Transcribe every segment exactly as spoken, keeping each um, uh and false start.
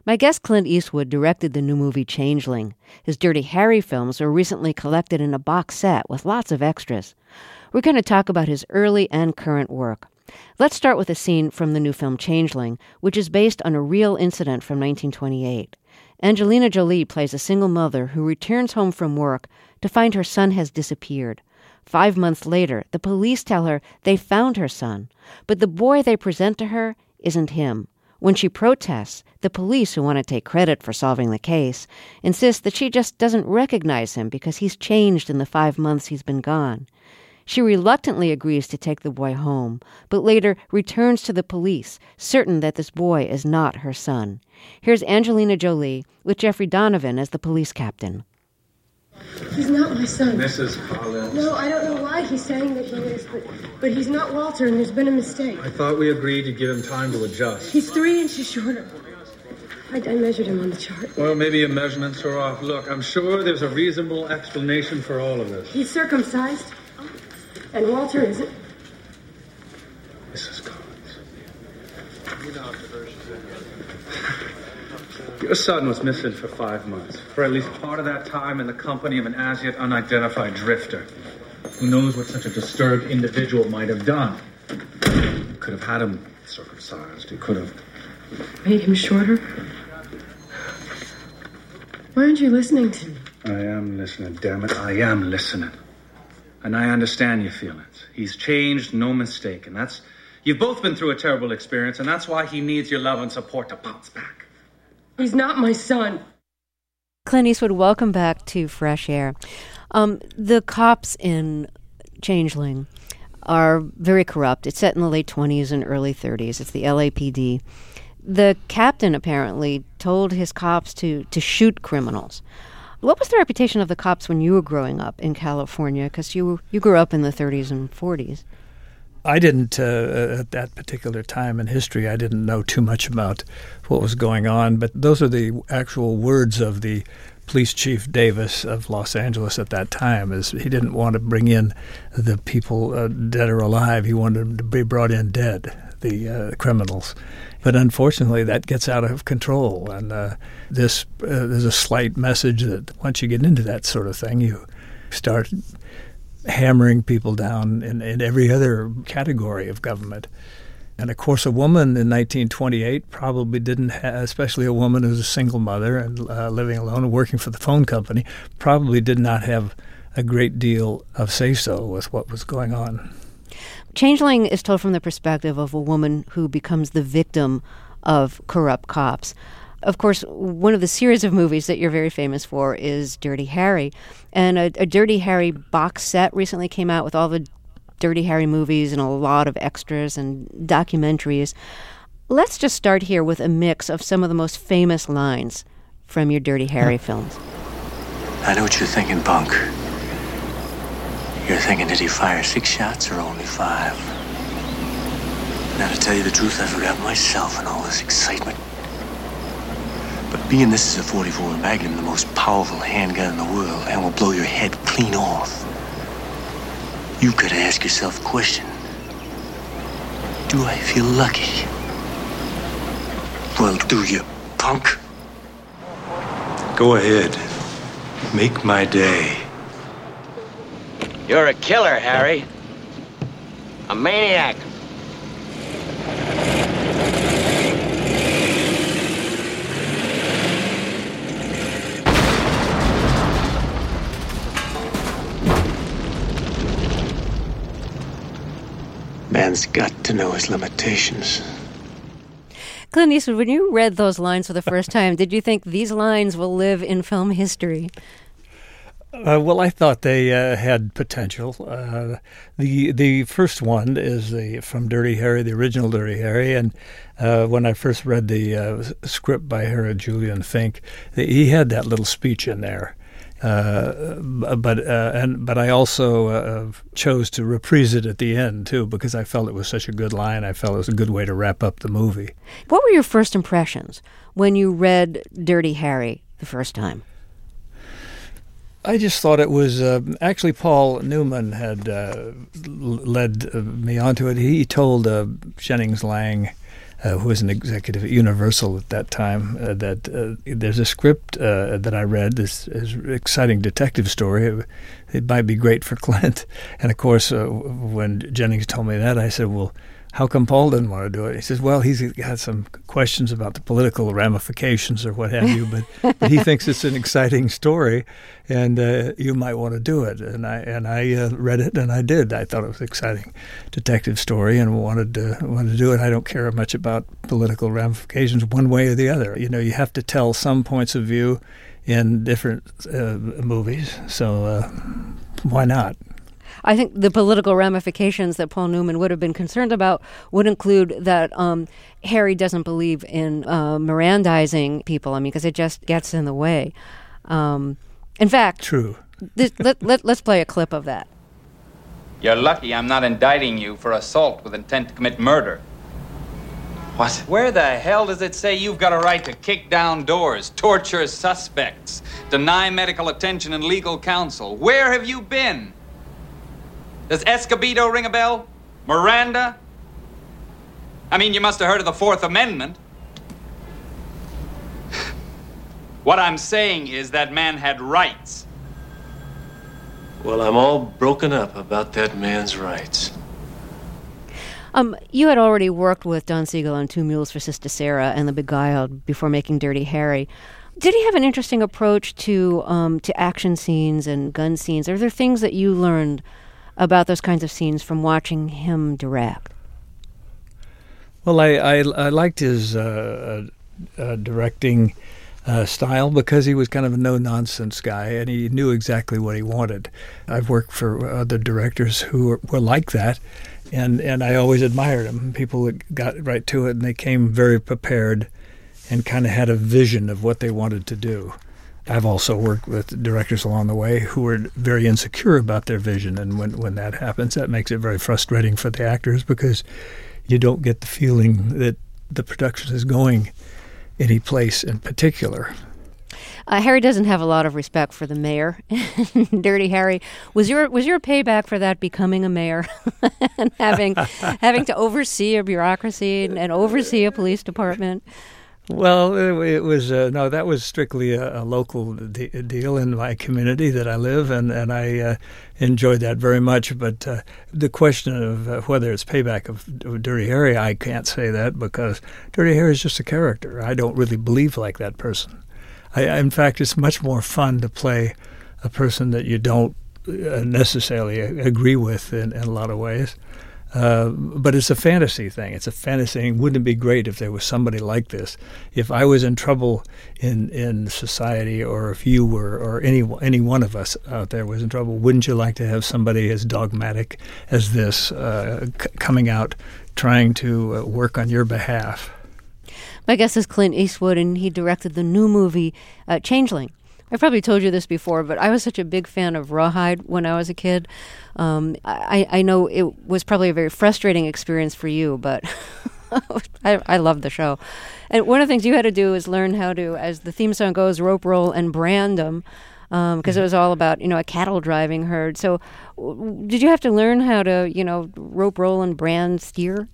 My guest Clint Eastwood directed the new movie Changeling. His Dirty Harry films were recently collected in a box set with lots of extras. We're going to talk about his early and current work. Let's start with a scene from the new film Changeling, which is based on a real incident from nineteen twenty-eight. Angelina Jolie plays a single mother who returns home from work to find her son has disappeared. Five months later, the police tell her they found her son, but the boy they present to her isn't him. When she protests, the police, who want to take credit for solving the case, insist that she just doesn't recognize him because he's changed in the five months he's been gone. She reluctantly agrees to take the boy home, but later returns to the police, certain that this boy is not her son. Here's Angelina Jolie with Jeffrey Donovan as the police captain. He's not my son. Missus Collins. No, I don't know why he's saying that he is, but, but he's not Walter, and there's been a mistake. I thought we agreed to give him time to adjust. He's three inches shorter. I, I measured him on the chart. Well, maybe your measurements are off. Look, I'm sure there's a reasonable explanation for all of this. He's circumcised, and Walter isn't. Missus Collins. Your son was missing for five months. For at least part of that time in the company of an as-yet unidentified drifter. Who knows what such a disturbed individual might have done. He could have had him circumcised. He could have... Made him shorter? Why aren't you listening to me? I am listening, damn it. I am listening. And I understand your feelings. He's changed, no mistake. And that's... You've both been through a terrible experience, and that's why he needs your love and support to bounce back. He's not my son. Clint Eastwood, welcome back to Fresh Air. Um, the cops in Changeling are very corrupt. It's set in the late twenties and early thirties. It's the L A P D. The captain apparently told his cops to, to shoot criminals. What was the reputation of the cops when you were growing up in California? Because you, you grew up in the thirties and forties. I didn't, uh, at that particular time in history, I didn't know too much about what was going on, but those are the actual words of the police chief Davis of Los Angeles at that time, is he didn't want to bring in the people uh, dead or alive. He wanted them to be brought in dead, the uh, criminals. But unfortunately, that gets out of control, and uh, this uh, there's a slight message that once you get into that sort of thing, you start hammering people down in, in every other category of government. And of course, a woman in nineteen twenty-eight probably didn't have, especially a woman who's a single mother and uh, living alone and working for the phone company, probably did not have a great deal of say-so with what was going on. Changeling is told from the perspective of a woman who becomes the victim of corrupt cops. Of course, one of the series of movies that you're very famous for is Dirty Harry. And a, a Dirty Harry box set recently came out with all the Dirty Harry movies and a lot of extras and documentaries. Let's just start here with a mix of some of the most famous lines from your Dirty Harry films. I know what you're thinking, punk. You're thinking, did he fire six shots or only five? Now, to tell you the truth, I forgot myself in all this excitement. But being this is a forty-four Magnum, the most powerful handgun in the world, and will blow your head clean off, you've got to ask yourself a question. Do I feel lucky? Well, do you, punk? Go ahead. Make my day. You're a killer, Harry. A maniac. Man's got to know his limitations. Clint Eastwood, when you read those lines for the first time, did you think these lines will live in film history? Uh, well, I thought they uh, had potential. Uh, the the first one is the from Dirty Harry, the original Dirty Harry, and uh, when I first read the uh, script by Herod Julian Fink, he had that little speech in there. Uh, but uh, and but I also uh, chose to reprise it at the end too, because I felt it was such a good line. I felt it was a good way to wrap up the movie. What were your first impressions when you read Dirty Harry the first time? I just thought it was uh, actually Paul Newman had uh, led uh, me onto it. He told uh, Jennings Lang uh, who was an executive at Universal at that time, uh, that uh, there's a script uh, that I read, this, this exciting detective story. It, it might be great for Clint. And, of course, uh, when Jennings told me that, I said, well, how come Paul didn't want to do it? He says, well, he's got some questions about the political ramifications or what have you, but, but he thinks it's an exciting story, and uh, you might want to do it. And I and I uh, read it, and I did. I thought it was an exciting detective story and wanted to, wanted to do it. I don't care much about political ramifications one way or the other. You know, you have to tell some points of view in different uh, movies, so uh, why not? I think the political ramifications that Paul Newman would have been concerned about would include that um, Harry doesn't believe in uh, Mirandizing people. I mean, because it just gets in the way. Um, in fact, true. This, let, let, let's play a clip of that. You're lucky I'm not indicting you for assault with intent to commit murder. What? Where the hell does it say you've got a right to kick down doors, torture suspects, deny medical attention and legal counsel? Where have you been? Does Escobedo ring a bell? Miranda? I mean, you must have heard of the Fourth Amendment. What I'm saying is that man had rights. Well, I'm all broken up about that man's rights. Um, you had already worked with Don Siegel on Two Mules for Sister Sarah and The Beguiled before making Dirty Harry. Did he have an interesting approach to um, to action scenes and gun scenes? Are there things that you learned about those kinds of scenes from watching him direct? Well, I, I, I liked his uh, uh, directing uh, style because he was kind of a no-nonsense guy, and he knew exactly what he wanted. I've worked for other directors who were, were like that, and, and I always admired them. People that got right to it, and they came very prepared and kind of had a vision of what they wanted to do. I've also worked with directors along the way who were very insecure about their vision, and when, when that happens, that makes it very frustrating for the actors because you don't get the feeling that the production is going any place in particular. Uh, Harry doesn't have a lot of respect for the mayor. Dirty Harry, was your was your payback for that becoming a mayor and having having to oversee a bureaucracy and, and oversee a police department? Well, it, it was uh, no. That was strictly a, a local de- deal in my community that I live, and and I uh, enjoyed that very much. But uh, the question of uh, whether it's payback of, of Dirty Harry, I can't say that because Dirty Harry is just a character. I don't really believe like that person. I, in fact, it's much more fun to play a person that you don't necessarily agree with in, in a lot of ways. Uh, but it's a fantasy thing. It's a fantasy thing. Wouldn't it be great if there was somebody like this? If I was in trouble in, in society, or if you were, or any any one of us out there was in trouble, wouldn't you like to have somebody as dogmatic as this uh, c- coming out trying to uh, work on your behalf? My guest is Clint Eastwood, and he directed the new movie uh, Changeling. I've probably told you this before, but I was such a big fan of Rawhide when I was a kid. Um, I, I know it was probably a very frustrating experience for you, but I, I loved the show. And one of the things you had to do is learn how to, as the theme song goes, rope roll and brand them, because um, it was all about, you know, a cattle driving herd. So w- did you have to learn how to, you know, rope roll and brand steer?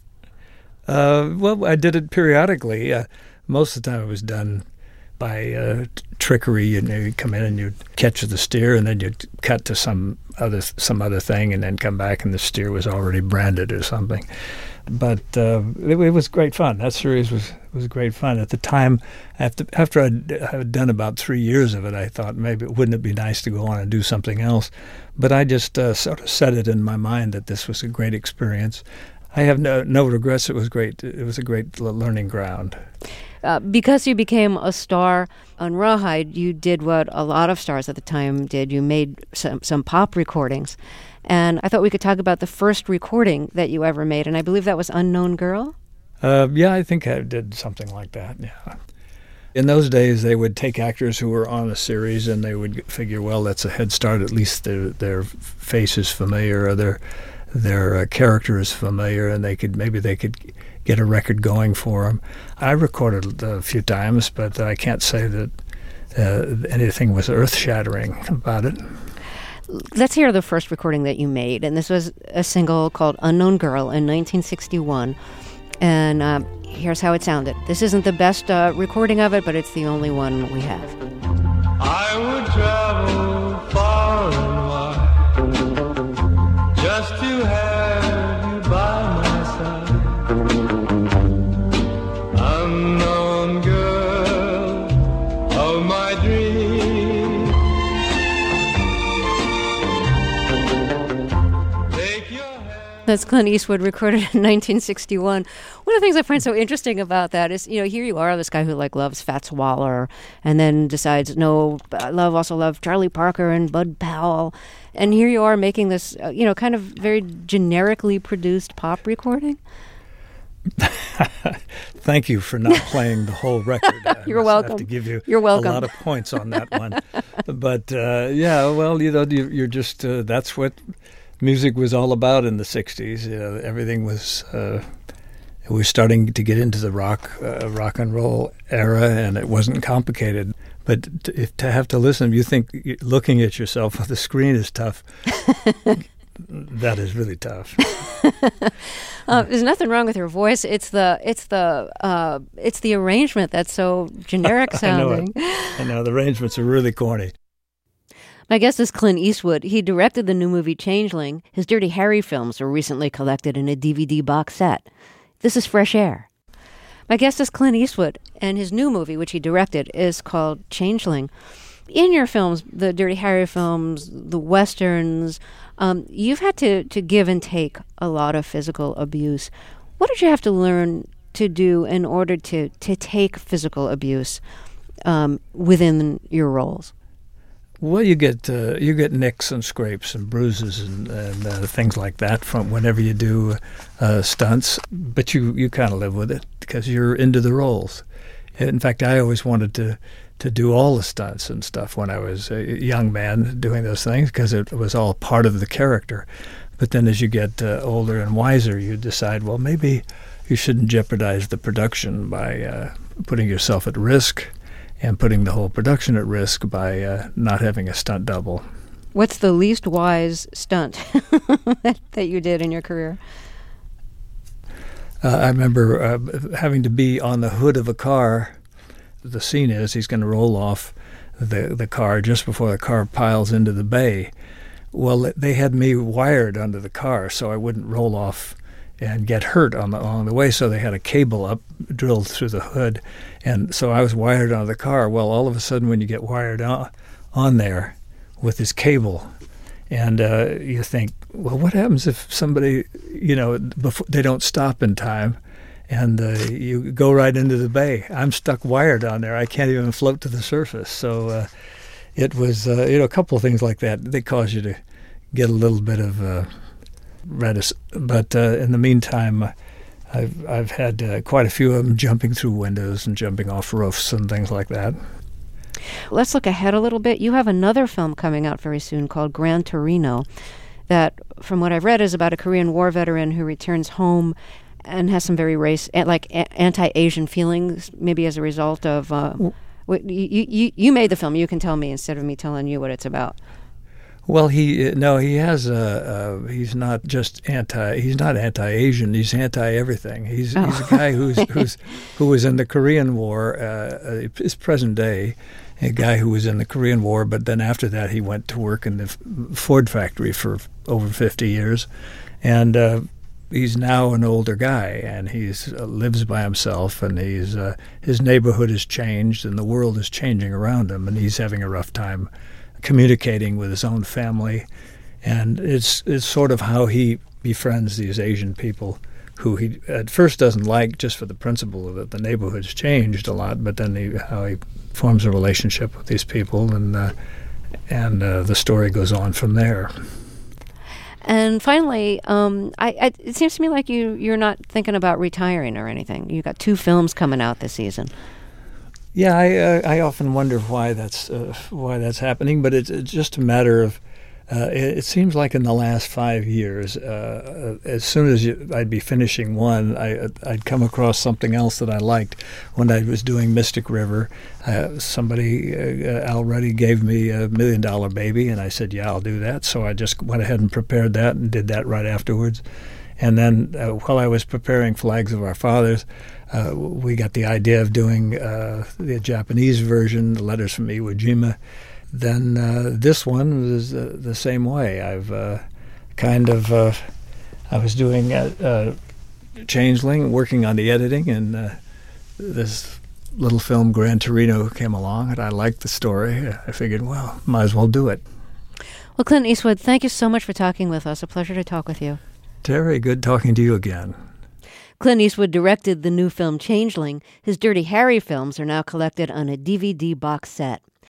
Uh, well, I did it periodically. Uh, most of the time it was done by uh, t- trickery. You know, you'd come in and you'd catch the steer, and then you'd cut to some other some other thing, and then come back, and the steer was already branded or something. But uh, it, it was great fun. That series was, was great fun. At the time, after after I'd, I'd done about three years of it, I thought maybe wouldn't it be nice to go on and do something else. But I just uh, sort of set it in my mind that this was a great experience. I have no no regrets. It was great. It was a great learning ground. Uh, because you became a star on Rawhide, you did what a lot of stars at the time did. You made some, some pop recordings. And I thought we could talk about the first recording that you ever made, and I believe that was Unknown Girl? Uh, yeah, I think I did something like that, yeah. In those days, they would take actors who were on a series, and they would figure, well, that's a head start. At least their, their face is familiar, or their, their uh, character is familiar, and they could maybe they could get a record going for them. I recorded a few times, but I can't say that uh, anything was earth-shattering about it. Let's hear the first recording that you made, and this was a single called Unknown Girl in nineteen sixty-one. And um, Here's how it sounded. This isn't the best uh, recording of it, but it's the only one we have. I would travel far and wide just to have you by my side. Unknown girl of my dreams. Take your hand. That's Clint Eastwood, recorded in nineteen sixty-one. One of the things I find so interesting about that is, you know, here you are, this guy who like loves Fats Waller, and then decides, no, I love also love Charlie Parker and Bud Powell, and here you are making this, uh, you know, kind of very generically produced pop recording. Thank you for not playing the whole record. You're I welcome. have to give you You're welcome. a lot of points on that one. But uh, yeah, well, you know, you, you're just uh, that's what music was all about in the sixties. You know, everything was. Uh, we were starting to get into the rock, uh, rock and roll era, and it wasn't complicated. But to, if to have to listen, you think looking at yourself on the screen is tough. That is really tough. uh, there's nothing wrong with her voice. It's the it's the uh, it's the arrangement that's so generic sounding. I know it. I know the arrangements are really corny. My guest is Clint Eastwood. He directed the new movie Changeling. His Dirty Harry films were recently collected in a D V D box set. This is Fresh Air. My guest is Clint Eastwood, and his new movie, which he directed, is called Changeling. In your films, the Dirty Harry films, the Westerns, um, you've had to, to give and take a lot of physical abuse. What did you have to learn to do in order to, to take physical abuse um, within your roles? Well, you get uh, you get nicks and scrapes and bruises and, and uh, things like that from whenever you do uh, stunts, but you, you kind of live with it because you're into the roles. In fact, I always wanted to, to do all the stunts and stuff when I was a young man doing those things because it was all part of the character. But then as you get uh, older and wiser, you decide, well, maybe you shouldn't jeopardize the production by uh, putting yourself at risk and putting the whole production at risk by uh, not having a stunt double. What's the least wise stunt that you did in your career? Uh, I remember uh, having to be on the hood of a car. The scene is he's going to roll off the, the car just before the car piles into the bay. Well, they had me wired under the car so I wouldn't roll off and get hurt on the, along the way, so they had a cable up drilled through the hood, and so I was wired onto the car. Well, all of a sudden when you get wired on, on there with this cable, and uh, you think, well, what happens if somebody, you know, before they don't stop in time, and uh, you go right into the bay? I'm stuck wired on there. I can't even float to the surface. So uh, it was, uh, you know, a couple of things like that. They cause you to get a little bit of uh, reticent. But uh, in the meantime, I've I've had uh, quite a few of them jumping through windows and jumping off roofs and things like that. Let's look ahead a little bit. You have another film coming out very soon called Gran Torino that, from what I've read, is about a Korean War veteran who returns home and has some very race, like anti-Asian feelings, maybe as a result of... Uh, you, you, you made the film. You can tell me instead of me telling you what it's about. Well, he no, he has a. Uh, he's not just anti. He's not anti-Asian. He's anti-everything. He's oh. he's a guy who's who's who was in the Korean War. Uh, is present day, a guy who was in the Korean War, but then after that he went to work in the Ford factory for over fifty years, and uh, he's now an older guy, and he's uh, lives by himself, and he's uh, his neighborhood has changed, and the world is changing around him, and he's having a rough time communicating with his own family, and it's it's sort of how he befriends these Asian people who he at first doesn't like just for the principle that the neighborhood's changed a lot, but then he, how he forms a relationship with these people, and uh, and uh, the story goes on from there. And finally, um, I, I, it seems to me like you, you're not thinking about retiring or anything. You've got two films coming out this season. Yeah, I uh, I often wonder why that's uh, why that's happening, but it's, it's just a matter of uh, it, it seems like in the last five years, uh, as soon as you, I'd be finishing one, I, I'd come across something else that I liked. When I was doing Mystic River, uh, somebody, uh, Al Ruddy, gave me a Million Dollar Baby, and I said, yeah, I'll do that. So I just went ahead and prepared that and did that right afterwards. And then uh, while I was preparing Flags of Our Fathers, uh, we got the idea of doing uh, the Japanese version, the Letters from Iwo Jima. Then uh, this one was uh, the same way. I've uh, kind of, uh, I was doing uh, uh, Changeling, working on the editing, and uh, this little film Gran Torino came along, and I liked the story. I figured, well, might as well do it. Well, Clint Eastwood, thank you so much for talking with us. A pleasure to talk with you. Terry, good talking to you again. Clint Eastwood directed the new film Changeling. His Dirty Harry films are now collected on a D V D box set.